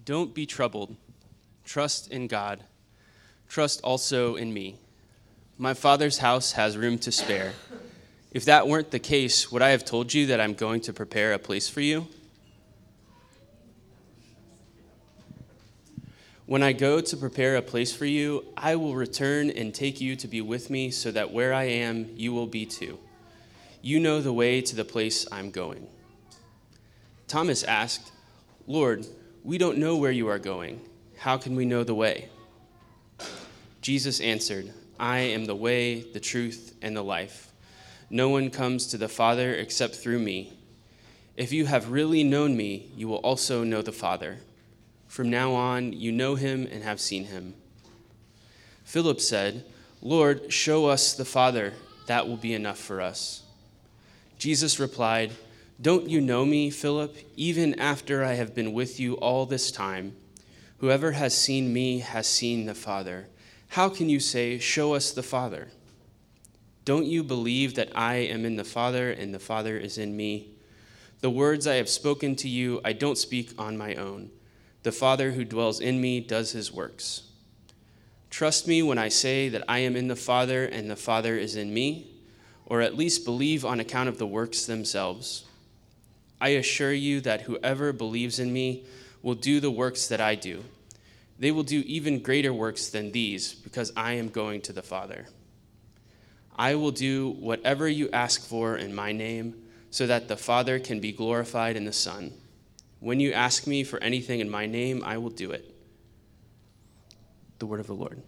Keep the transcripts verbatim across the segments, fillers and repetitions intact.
Don't be troubled. Trust in God. Trust also in me. My Father's house has room to spare. If that weren't the case, would I have told you that I'm going to prepare a place for you? When I go to prepare a place for you, I will return and take you to be with me, so that where I am, you will be too. You know the way to the place I'm going. Thomas asked, Lord, we don't know where you are going. How can we know the way? Jesus answered, I am the way, the truth, and the life. No one comes to the Father except through me. If you have really known me, you will also know the Father. From now on, you know him and have seen him. Philip said, Lord, show us the Father. That will be enough for us. Jesus replied, Don't you know me, Philip, even after I have been with you all this time? Whoever has seen me has seen the Father. How can you say, Show us the Father? Don't you believe that I am in the Father and the Father is in me? The words I have spoken to you, I don't speak on my own. The Father who dwells in me does his works. Trust me when I say that I am in the Father and the Father is in me, or at least believe on account of the works themselves. I assure you that whoever believes in me will do the works that I do. They will do even greater works than these, because I am going to the Father. I will do whatever you ask for in my name, so that the Father can be glorified in the Son. When you ask me for anything in my name, I will do it. The word of the Lord.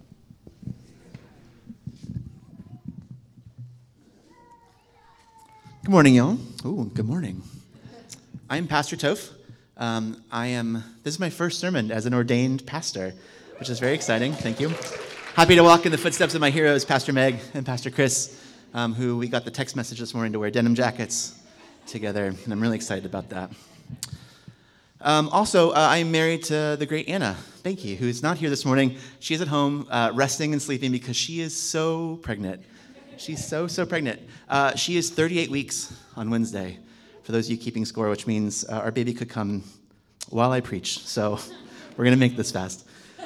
Good morning, y'all. Ooh, good morning. I'm Pastor Toph. Um, I am, this is my first sermon as an ordained pastor, which is very exciting. Thank you. Happy to walk in the footsteps of my heroes, Pastor Meg and Pastor Chris, um, who we got the text message this morning to wear denim jackets together, and I'm really excited about that. Um, also, uh, I'm married to the great Anna Banky, who's not here this morning. She is at home uh, resting and sleeping because she is so pregnant. She's so, so pregnant. Uh, she is thirty-eight weeks on Wednesday, for those of you keeping score, which means uh, our baby could come while I preach. So we're going to make this fast.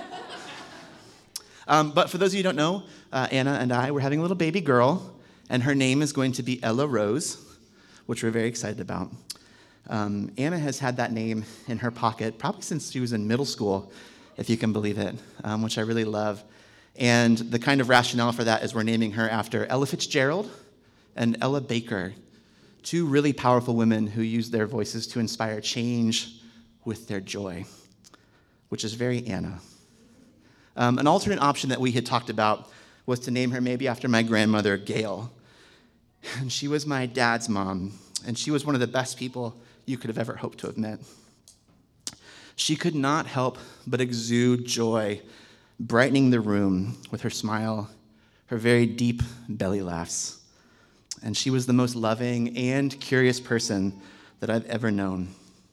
Um, but for those of you who don't know, uh, Anna and I, we're having a little baby girl, and her name is going to be Ella Rose, which we're very excited about. Um, Anna has had that name in her pocket probably since she was in middle school, if you can believe it, um, which I really love. And the kind of rationale for that is we're naming her after Ella Fitzgerald and Ella Baker, two really powerful women who use their voices to inspire change with their joy, which is very Anna. Um, an alternate option that we had talked about was to name her maybe after my grandmother, Gail. And she was my dad's mom, and she was one of the best people you could have ever hoped to have met. She could not help but exude joy, brightening the room with her smile, her very deep belly laughs. And she was the most loving and curious person that I've ever known.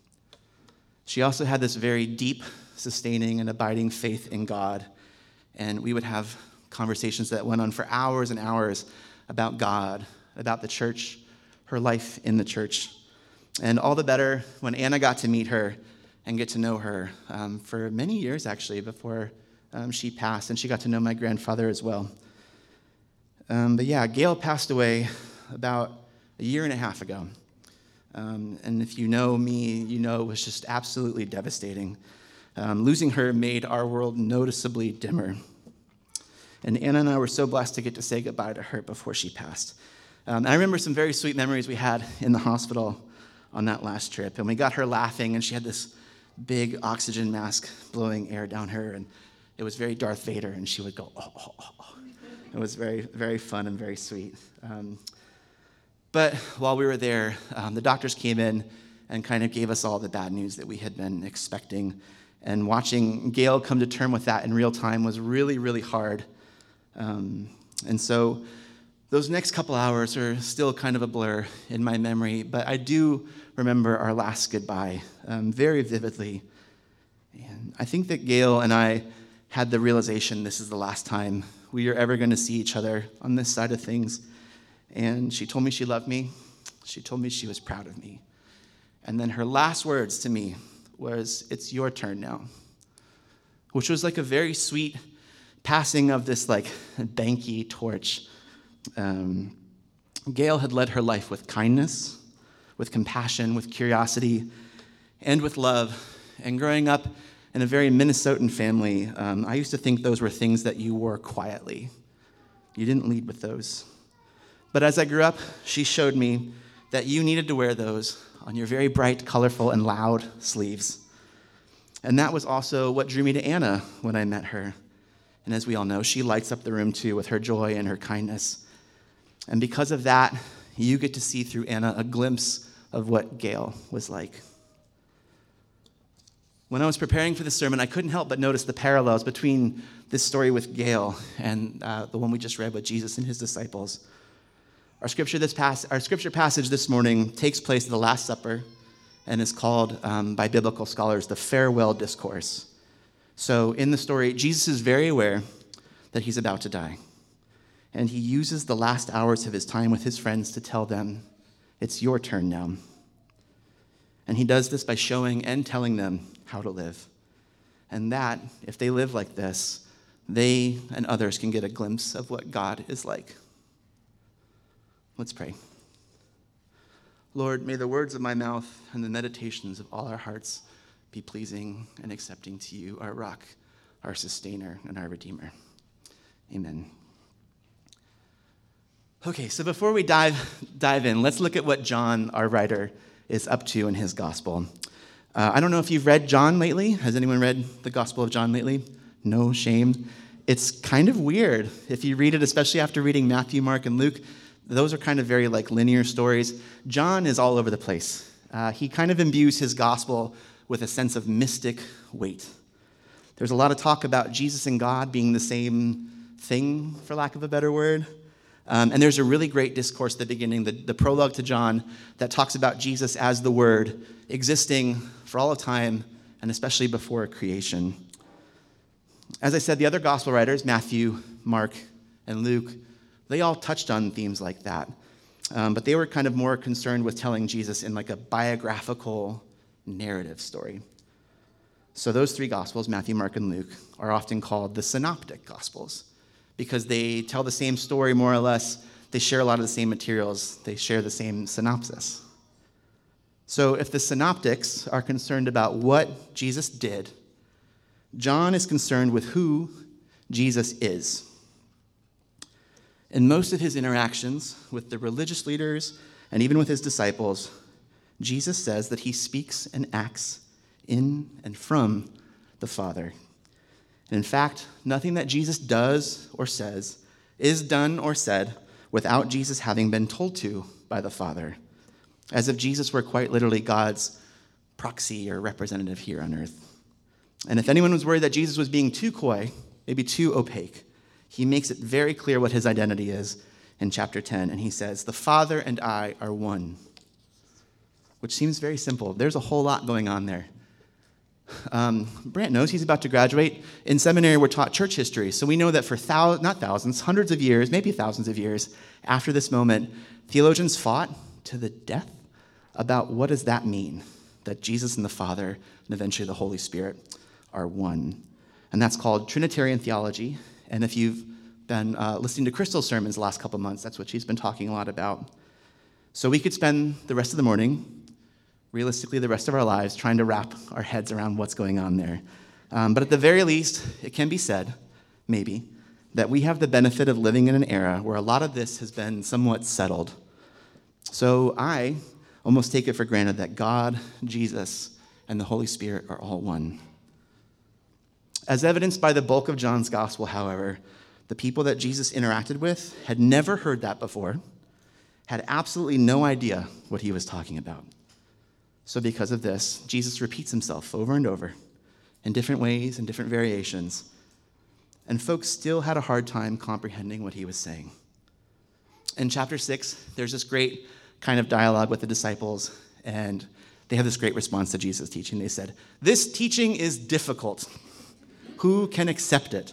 She also had this very deep, sustaining, and abiding faith in God. And we would have conversations that went on for hours and hours about God, about the church, her life in the church. And all the better when Anna got to meet her and get to know her um, for many years, actually, before um, she passed. And she got to know my grandfather as well. Um, but yeah, Gail passed away about a year and a half ago. Um, and if you know me, you know it was just absolutely devastating. Um, losing her made our world noticeably dimmer. And Anna and I were so blessed to get to say goodbye to her before she passed. Um, and I remember some very sweet memories we had in the hospital on that last trip. And we got her laughing, and she had this big oxygen mask blowing air down her, and it was very Darth Vader, and she would go, oh, oh, oh, oh. It was very, very fun and very sweet. Um, but while we were there, um, the doctors came in and kind of gave us all the bad news that we had been expecting. And watching Gail come to term with that in real time was really, really hard. Um, and so those next couple hours are still kind of a blur in my memory, but I do remember our last goodbye um, very vividly. And I think that Gail and I had the realization this is the last time we are ever going to see each other on this side of things. And she told me she loved me. She told me she was proud of me. And then her last words to me was, "It's your turn now." which was like a very sweet passing of this like banky torch. Um, Gail had led her life with kindness, with compassion, with curiosity, and with love. And growing up in a very Minnesotan family, um, I used to think those were things that you wore quietly. You didn't lead with those. But as I grew up, she showed me that you needed to wear those on your very bright, colorful, and loud sleeves. And that was also what drew me to Anna when I met her. And as we all know, she lights up the room too with her joy and her kindness. And because of that, you get to see through Anna a glimpse of what Gail was like. When I was preparing for the sermon, I couldn't help but notice the parallels between this story with Gail and uh, the one we just read with Jesus and his disciples. Our scripture, this pass- our scripture passage this morning takes place at the Last Supper and is called, um, by biblical scholars, the farewell discourse. So in the story, Jesus is very aware that he's about to die. And he uses the last hours of his time with his friends to tell them, it's your turn now. And he does this by showing and telling them how to live. And that, if they live like this, they and others can get a glimpse of what God is like. Let's pray. Lord, may the words of my mouth and the meditations of all our hearts be pleasing and accepting to you, our rock, our sustainer, and our redeemer. Amen. Okay, so before we dive dive in, let's look at what John, our writer, is up to in his gospel. Uh, I don't know if you've read John lately. Has anyone read the Gospel of John lately? No shame. It's kind of weird if you read it, especially after reading Matthew, Mark, and Luke. Those are kind of very like linear stories. John is all over the place. Uh, he kind of imbues his gospel with a sense of mystic weight. There's a lot of talk about Jesus and God being the same thing, for lack of a better word. Um, and there's a really great discourse at the beginning, the, the prologue to John, that talks about Jesus as the Word, existing for all of time, and especially before creation. As I said, the other gospel writers, Matthew, Mark, and Luke, they all touched on themes like that. Um, but they were kind of more concerned with telling Jesus in like a biographical narrative story. So those three gospels, Matthew, Mark, and Luke, are often called the synoptic gospels because they tell the same story more or less. They share a lot of the same materials. They share the same synopsis. So if the synoptics are concerned about what Jesus did, John is concerned with who Jesus is. In most of his interactions with the religious leaders and even with his disciples, Jesus says that he speaks and acts in and from the Father. And in fact, nothing that Jesus does or says is done or said without Jesus having been told to by the Father, as if Jesus were quite literally God's proxy or representative here on earth. And if anyone was worried that Jesus was being too coy, maybe too opaque, he makes it very clear what his identity is in chapter ten, and he says, "The Father and I are one," which seems very simple. There's a whole lot going on there. Um, Brant knows he's about to graduate. In seminary, we're taught church history, so we know that for thou- not thousands, hundreds of years, maybe thousands of years after this moment, theologians fought to the death about what does that mean, that Jesus and the Father and eventually the Holy Spirit are one. And that's called Trinitarian theology. And if you've been uh, listening to Crystal's sermons the last couple of months, that's what she's been talking a lot about. So we could spend the rest of the morning, realistically the rest of our lives, trying to wrap our heads around what's going on there. Um, but at the very least, it can be said, maybe, that we have the benefit of living in an era where a lot of this has been somewhat settled. So I almost take it for granted that God, Jesus, and the Holy Spirit are all one. As evidenced by the bulk of John's gospel, however, the people that Jesus interacted with had never heard that before, had absolutely no idea what he was talking about. So because of this, Jesus repeats himself over and over in different ways and different variations, and folks still had a hard time comprehending what he was saying. In chapter six, there's this great kind of dialogue with the disciples, and they have this great response to Jesus' teaching. They said, "This teaching is difficult. Who can accept it?"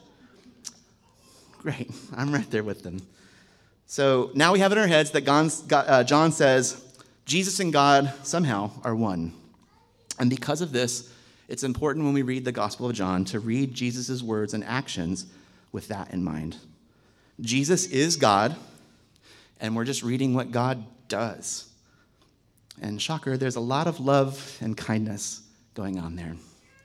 Great, I'm right there with them. So now we have in our heads that John says Jesus and God somehow are one. And because of this, It's important when we read the Gospel of John to read Jesus' words and actions with that in mind. Jesus is God, and we're just reading what God does. And shocker, there's a lot of love and kindness going on there.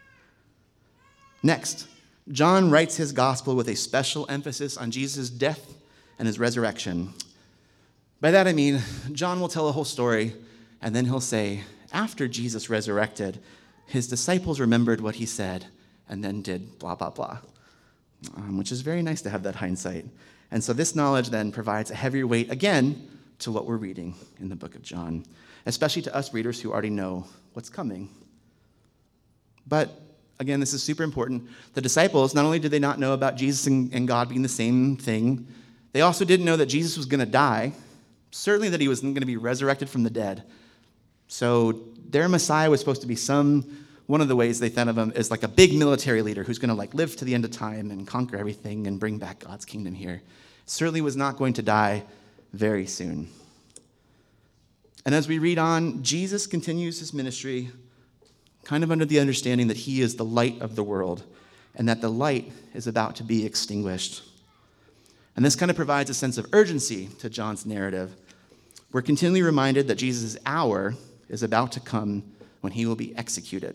Next, John writes his gospel with a special emphasis on Jesus' death and his resurrection. By that I mean, John will tell a whole story, and then he'll say, after Jesus resurrected, his disciples remembered what he said and then did blah, blah, blah, um, which is very nice to have that hindsight. And so this knowledge then provides a heavier weight, again, to what we're reading in the book of John, especially to us readers who already know what's coming. But again, this is super important. The disciples, not only did they not know about Jesus and, and God being the same thing, they also didn't know that Jesus was going to die, certainly that he was going to be resurrected from the dead. So their Messiah was supposed to be some, one of the ways they thought of him as like a big military leader who's going to like live to the end of time and conquer everything and bring back God's kingdom here. Certainly was not going to die very soon. And as we read on, Jesus continues his ministry kind of under the understanding that he is the light of the world and that the light is about to be extinguished. And this kind of provides a sense of urgency to John's narrative. We're continually reminded that Jesus' hour is about to come when he will be executed.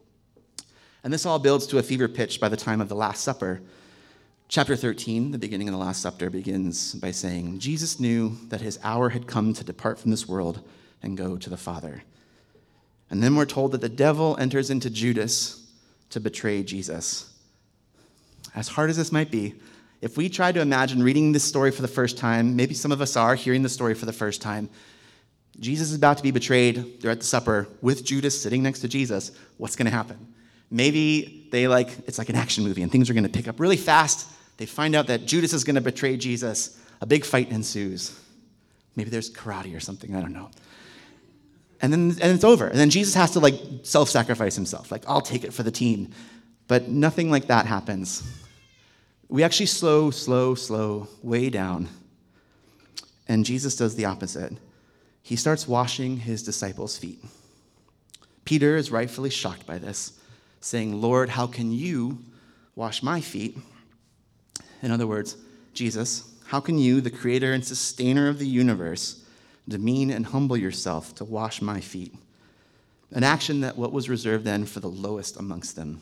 And this all builds to a fever pitch by the time of the Last Supper. Chapter thirteen, the beginning of the Last Supper, begins by saying, Jesus knew that his hour had come to depart from this world and go to the Father. And then we're told that the devil enters into Judas to betray Jesus. As hard as this might be, if we try to imagine reading this story for the first time, maybe some of us are hearing the story for the first time, Jesus is about to be betrayed. They're at the supper with Judas sitting next to Jesus. What's going to happen? Maybe they like, it's like an action movie and things are going to pick up really fast. They find out that Judas is going to betray Jesus. A big fight ensues. Maybe there's karate or something, I don't know. And then and it's over. And then Jesus has to like self-sacrifice himself. Like, I'll take it for the team. But nothing like that happens. We actually slow, slow, slow, way down. And Jesus does the opposite. He starts washing his disciples' feet. Peter is rightfully shocked by this, saying, Lord, how can you wash my feet? In other words, Jesus, how can you, the creator and sustainer of the universe, demean and humble yourself to wash my feet? An action that what was reserved then for the lowest amongst them.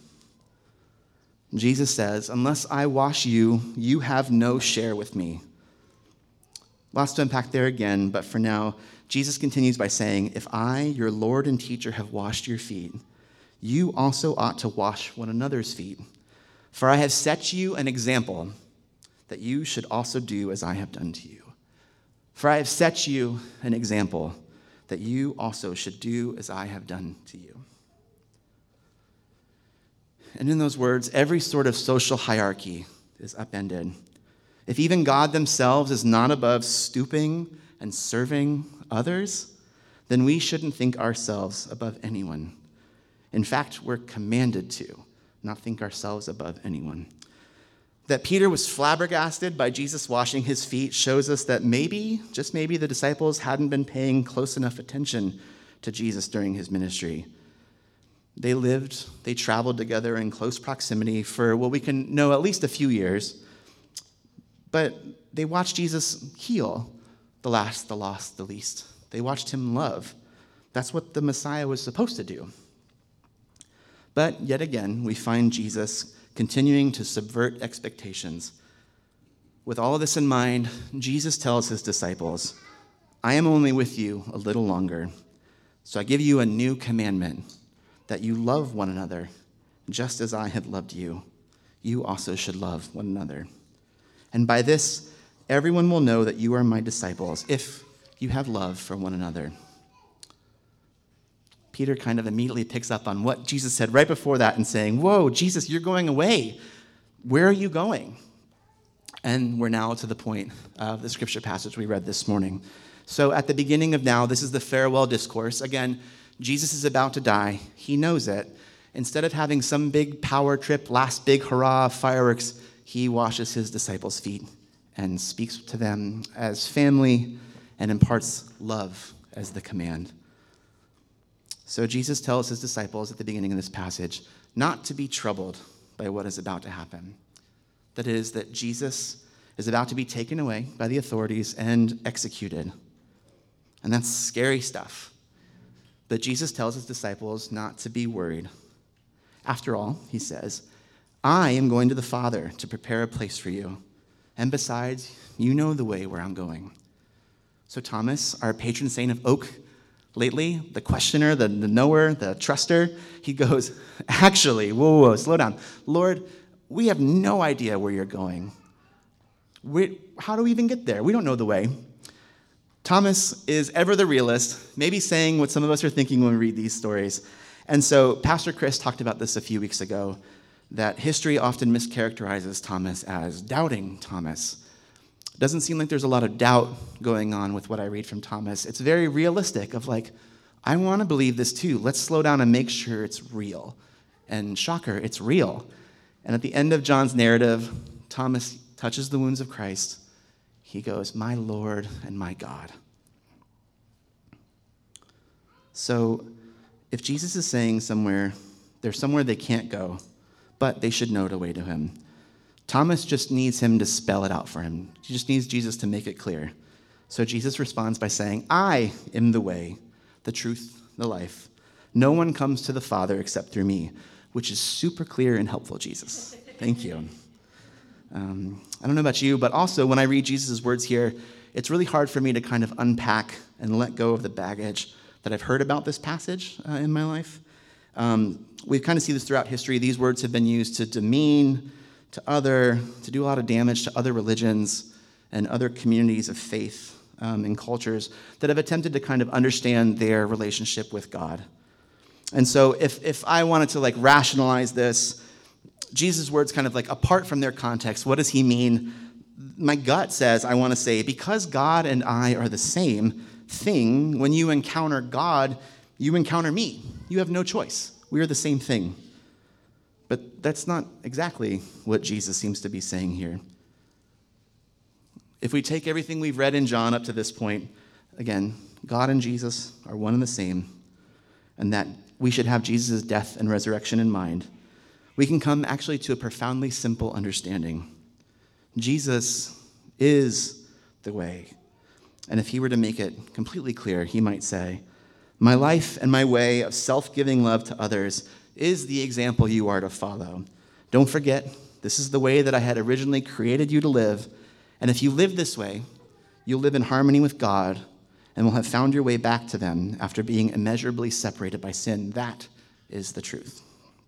Jesus says, unless I wash you, you have no share with me. Lots to unpack there again, but for now, Jesus continues by saying, if I, your Lord and teacher, have washed your feet, you also ought to wash one another's feet. For I have set you an example that you should also do as I have done to you. For I have set you an example that you also should do as I have done to you. And in those words, every sort of social hierarchy is upended. If even God themselves is not above stooping and serving others, then we shouldn't think ourselves above anyone. In fact, we're commanded to not think ourselves above anyone. That Peter was flabbergasted by Jesus washing his feet shows us that maybe, just maybe, the disciples hadn't been paying close enough attention to Jesus during his ministry. They lived, they traveled together in close proximity for what we can know at least a few years, but they watched Jesus heal the last, the lost, the least. They watched him love. That's what the Messiah was supposed to do. But yet again, we find Jesus continuing to subvert expectations. With all of this in mind, Jesus tells his disciples, I am only with you a little longer, so I give you a new commandment, that you love one another, just as I have loved you. You also should love one another. And by this, everyone will know that you are my disciples, if you have love for one another. Peter kind of immediately picks up on what Jesus said right before that and saying, whoa, Jesus, you're going away. Where are you going? And we're now to the point of the scripture passage we read this morning. So at the beginning of now, this is the farewell discourse. Again, Jesus is about to die. He knows it. Instead of having some big power trip, last big hurrah, fireworks, he washes his disciples' feet and speaks to them as family and imparts love as the command. So Jesus tells his disciples at the beginning of this passage not to be troubled by what is about to happen. That is, that Jesus is about to be taken away by the authorities and executed. And that's scary stuff. But Jesus tells his disciples not to be worried. After all, he says, I am going to the Father to prepare a place for you. And besides, you know the way where I'm going. So Thomas, our patron saint of Oak, lately, the questioner, the, the knower, the truster, he goes, actually, whoa, whoa, whoa, slow down. Lord, we have no idea where you're going. We, how do we even get there? We don't know the way. Thomas is ever the realist, maybe saying what some of us are thinking when we read these stories. And so Pastor Chris talked about this a few weeks ago, that history often mischaracterizes Thomas as doubting Thomas. It doesn't seem like there's a lot of doubt going on with what I read from Thomas. It's very realistic of like, I want to believe this too. Let's slow down and make sure it's real. And shocker, it's real. And at the end of John's narrative, Thomas touches the wounds of Christ. He goes, my Lord and my God. So if Jesus is saying somewhere, there's somewhere they can't go, but they should know the way to him, Thomas just needs him to spell it out for him. He just needs Jesus to make it clear. So Jesus responds by saying, I am the way, the truth, the life. No one comes to the Father except through me, which is super clear and helpful, Jesus. Thank you. Um, I don't know about you, but also when I read Jesus' words here, it's really hard for me to kind of unpack and let go of the baggage that I've heard about this passage uh, in my life. Um, we kind of see this throughout history. These words have been used to demean, to other, to do a lot of damage to other religions and other communities of faith um, and cultures that have attempted to kind of understand their relationship with God. And so if if I wanted to like rationalize this, Jesus' words kind of like apart from their context, what does he mean? My gut says I want to say, because God and I are the same thing, when you encounter God, you encounter me. You have no choice. We are the same thing. But that's not exactly what Jesus seems to be saying here. If we take everything we've read in John up to this point, again, God and Jesus are one and the same, and that we should have Jesus' death and resurrection in mind, we can come actually to a profoundly simple understanding. Jesus is the way. And if he were to make it completely clear, he might say, my life and my way of self-giving love to others is the example you are to follow. Don't forget, this is the way that I had originally created you to live. And if you live this way, you'll live in harmony with God and will have found your way back to them after being immeasurably separated by sin. That is the truth.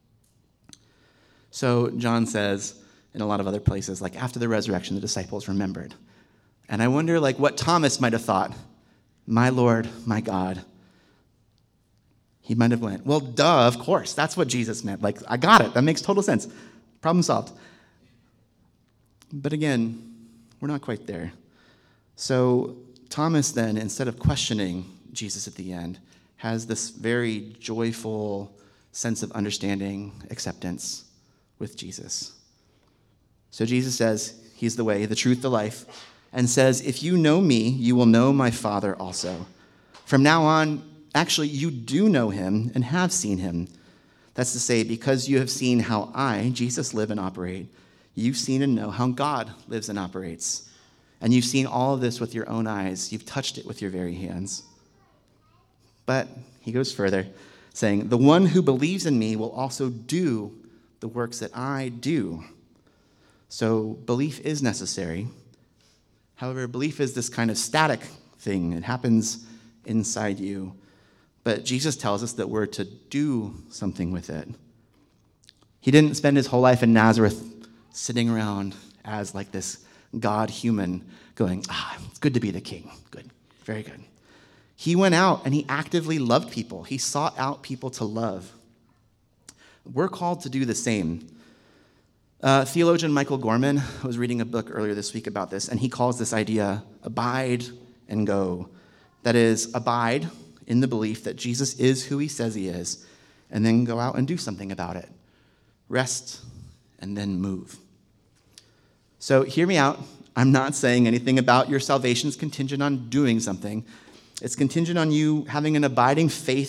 So John says in a lot of other places, like after the resurrection, the disciples remembered. And I wonder like what Thomas might have thought, my Lord, my God. He might have went, well, duh, of course. That's what Jesus meant. Like, I got it. That makes total sense. Problem solved. But again, we're not quite there. So Thomas then, instead of questioning Jesus at the end, has this very joyful sense of understanding, acceptance with Jesus. So Jesus says, he's the way, the truth, the life, and says, if you know me, you will know my Father also. From now on, actually, you do know him and have seen him. That's to say, because you have seen how I, Jesus, live and operate, you've seen and know how God lives and operates. And you've seen all of this with your own eyes. You've touched it with your very hands. But he goes further, saying, the one who believes in me will also do the works that I do. So belief is necessary. However, belief is this kind of static thing. It happens inside you. But Jesus tells us that we're to do something with it. He didn't spend his whole life in Nazareth sitting around as like this God human going, ah, it's good to be the king. Good, very good. He went out and he actively loved people. He sought out people to love. We're called to do the same. Uh, theologian Michael Gorman was reading a book earlier this week about this, and he calls this idea abide and go. That is, abide in the belief that Jesus is who he says he is, and then go out and do something about it. Rest and then move. So hear me out. I'm not saying anything about your salvation is contingent on doing something. It's contingent on you having an abiding faith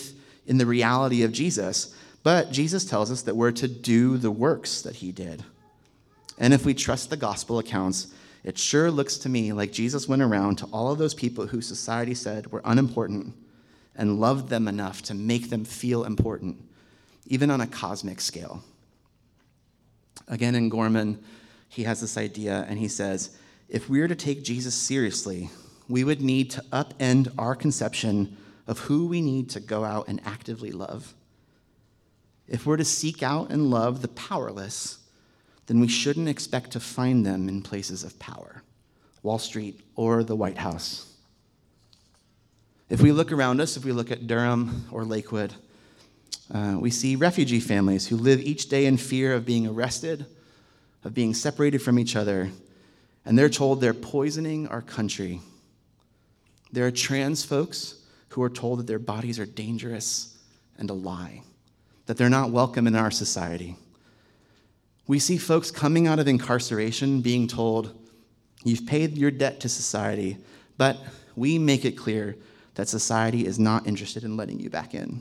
in the reality of Jesus. But Jesus tells us that we're to do the works that he did. And if we trust the gospel accounts, it sure looks to me like Jesus went around to all of those people who society said were unimportant and loved them enough to make them feel important, even on a cosmic scale. Again, in Gorman, he has this idea, and he says, if we are to take Jesus seriously, we would need to upend our conception of who we need to go out and actively love. If we're to seek out and love the powerless, then we shouldn't expect to find them in places of power, Wall Street or the White House. If we look around us, if we look at Durham or Lakewood, uh, we see refugee families who live each day in fear of being arrested, of being separated from each other, and they're told they're poisoning our country. There are trans folks who are told that their bodies are dangerous and a lie, that they're not welcome in our society. We see folks coming out of incarceration being told, you've paid your debt to society, but we make it clear that society is not interested in letting you back in.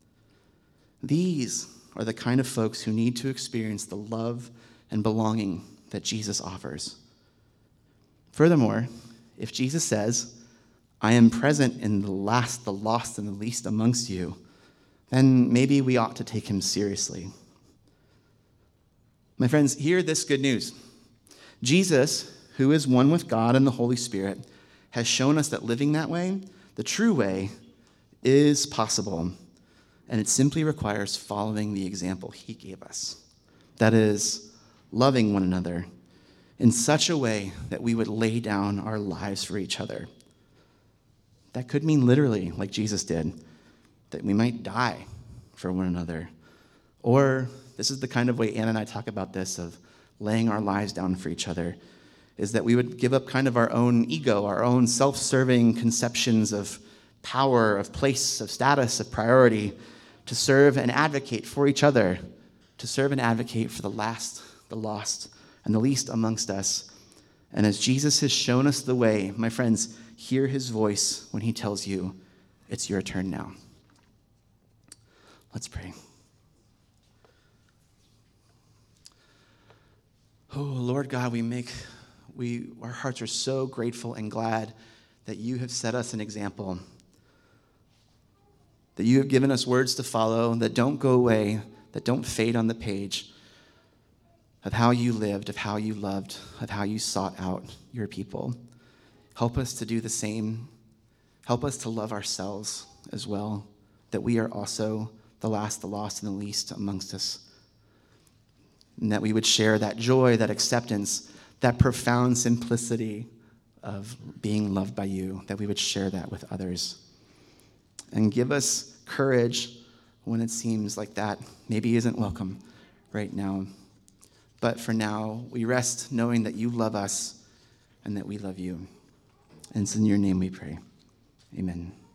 These are the kind of folks who need to experience the love and belonging that Jesus offers. Furthermore, if Jesus says, I am present in the last, the lost, and the least amongst you, then maybe we ought to take him seriously. My friends, hear this good news. Jesus, who is one with God and the Holy Spirit, has shown us that living that way, the true way, is possible. And it simply requires following the example he gave us. That is, loving one another in such a way that we would lay down our lives for each other. That could mean literally, like Jesus did, that we might die for one another. Or this is the kind of way Anna and I talk about this, of laying our lives down for each other, is that we would give up kind of our own ego, our own self-serving conceptions of power, of place, of status, of priority, to serve and advocate for each other, to serve and advocate for the last, the lost, and the least amongst us. And as Jesus has shown us the way, my friends, hear his voice when he tells you, it's your turn now. Let's pray. Oh, Lord God, we make, we, our hearts are so grateful and glad that you have set us an example, that you have given us words to follow that don't go away, that don't fade on the page, of how you lived, of how you loved, of how you sought out your people. Help us to do the same. Help us to love ourselves as well, that we are also the last, the lost, and the least amongst us. And that we would share that joy, that acceptance, that profound simplicity of being loved by you, that we would share that with others. And give us courage when it seems like that maybe isn't welcome right now. But for now, we rest knowing that you love us and that we love you. And it's in your name we pray. Amen.